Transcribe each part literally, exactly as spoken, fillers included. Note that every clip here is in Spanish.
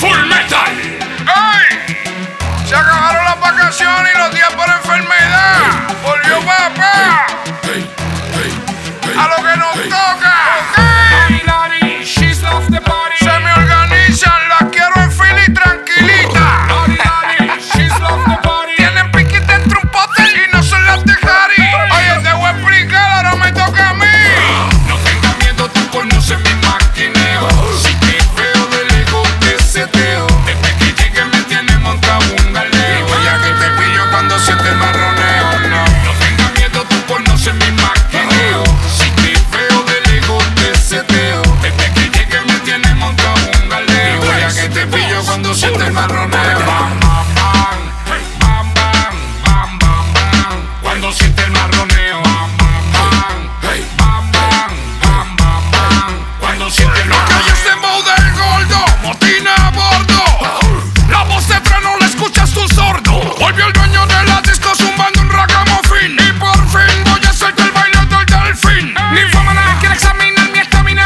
Full Metal. ¡Ey! Se acabaron las vacaciones y los días por enfermedad. Volvió papá. A lo que nos toca. Lari, Lari, she's love the party. Se me organizan, las quiero en fila y tranquilita. Lari, Lari, she's love the party. Tienen piquete dentro un pote y no son las de Harry. Oye, te voy a explicar, ahora me toca a mí. No tengas miedo, tú conoces mi maquineo. Si te veo de lejos te seteo. Desde que llegué me tienes montado un galeo. Voy a que te pillo cuando sientes marroneo, no. No tengas miedo, tú conoces mi maquineo. Si te veo de lejos te seteo. Desde que llegué me tienes montado un galeo. Voy a que te pillo cuando sientes marroneo. Bam, bam, bam, bam, bam, bam, bam, bam. Cuando siente el marroneo. Bam, bam, bam, bam, bam, bam, bam, bam. Cuando siente el Que marroneo. hay este modo del gordo, motina a bordo. La voz de trueno la escuchas tú sordo. Volvió el dueño de la disco zumbando un ragamuffin. Y por fin voy a hacerte el baile del delfín. Ninfómana quiere examinar mi estamina.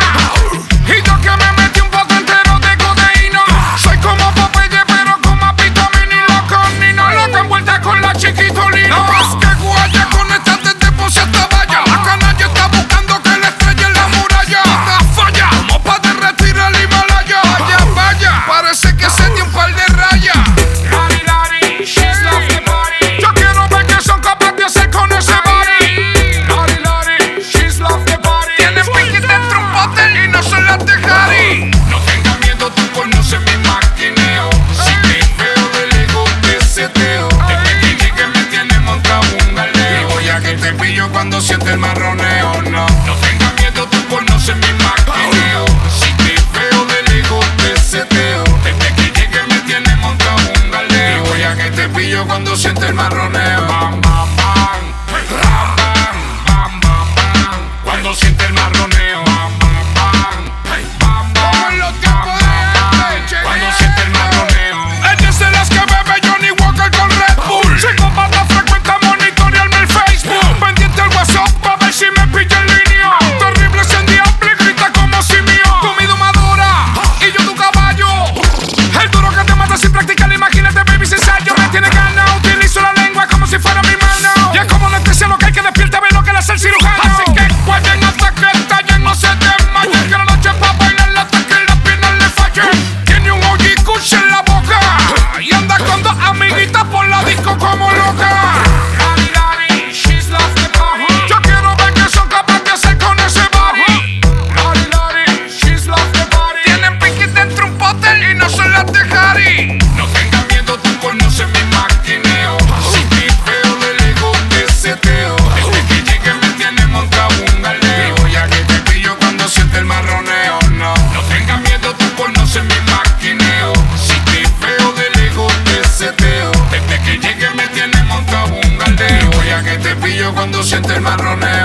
Y yo que me metí un poco entero de codeína. Soy como Popeye pero con más vitamina y la canina. Loca envuelta con la chiquitolina. Más que guaya, conéctate de pose hasta vaya. La canalla está buscando que le estrelle la muralla. Esta falla, como pa' derretir el Himalaya. Vaya, vaya, parece que se dio un par de rayas. Lari, Lari, she's love the party. Yo quiero ver qué son capaces de hacer con ese body. Lari, Lari, she's love the party. Tienen piquete dentro un pote y no son las de Harry. No tengas miedo, tú conoces mi maquineo. Si te veo de lejos te seteo. Desde que llegué me tienes montado un Y galeo. voy a que te pillo cuando sientes el marroneo, no. No tengas miedo, tú conoces mi maquineo. Si te veo de lejos te seteo. Desde que llegué me tienes montado un Y galeo. voy a que te pillo cuando sientes el marroneo. Bam, bam, bam, bam, bam, bam, bam, bam. Cuando siente el marroneo. Bam, bam, bam, bam, bam, Como en los tiempos de antes, chequea. cuando siente el marroneo. Ella es de las que bebe Johnny Walker con Red Bull. Psicópata frecuenta monitorearme el Facebook. Pendiente el WhatsApp pa' ver si me pilla en línea. Terrible es el diablo y grita como si mío. Comido madura y yo tu caballo. El duro que te mata sin practicar. Imagínate, baby, sin ensayo. Me tiene gana, utilizo la lengua como si fuera mi mano. Y es como anestesia lo que hay que despierta, ve lo que le hace el cirujano. Así que guarden hasta que estallen, no se desmayen. Que la noche pa' bailar hasta que las piernas le fallen. Tiene un O G Kush en la boca y anda con dos amiguitas por la disco como loca. Lari, Lari, she's love the party. Yo quiero ver qué son capaces de hacer con ese body. Lari, Lari, she's love the party. Tienen piquete dentro un pote y no son las de Harry. No tengas miedo, tú conoces mi maquineo. Si te veo de lejos te seteo. Desde que llegué me tienes montado un Y galeo. voy a que te pillo cuando siente el marroneo, no. No tengas miedo, tú conoces mi maquineo. Si te veo de lejos te seteo. Desde que llegué me tienes montado un Y galeo. voy a que te pillo cuando siente el marroneo.